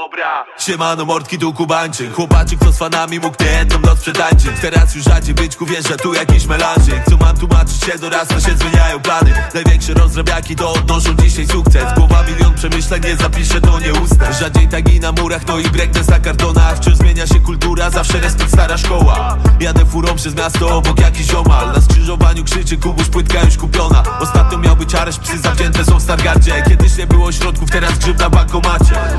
dobra. Siemano mordki, tu Kubańczyk, chłopaczyk, co z fanami mógł tę jedną noc przetańczyć. Teraz już rzadziej byczku wjeżdża tu jakiś melanżyk. Co mam tłumaczyć się, dorasta się, zmieniają plany. Największe rozrabiaki to odnoszą dzisiaj sukces. Głowa milion przemyśleń, nie zapiszę, to nie ustę. Rzadziej tagi na murach, no i breakdance na kartonach. Wciąż zmienia się kultura, zawsze respekt, stara szkoła. Jadę furą przez miasto, obok jakiś ziomal. Na skrzyżowaniu krzyczy Kubuś, płytka już kupiona. Ostatnio miał być areszt, psy zawzięte są w Stargardzie. Kiedyś nie było środków, teraz grzyb na bankomacie.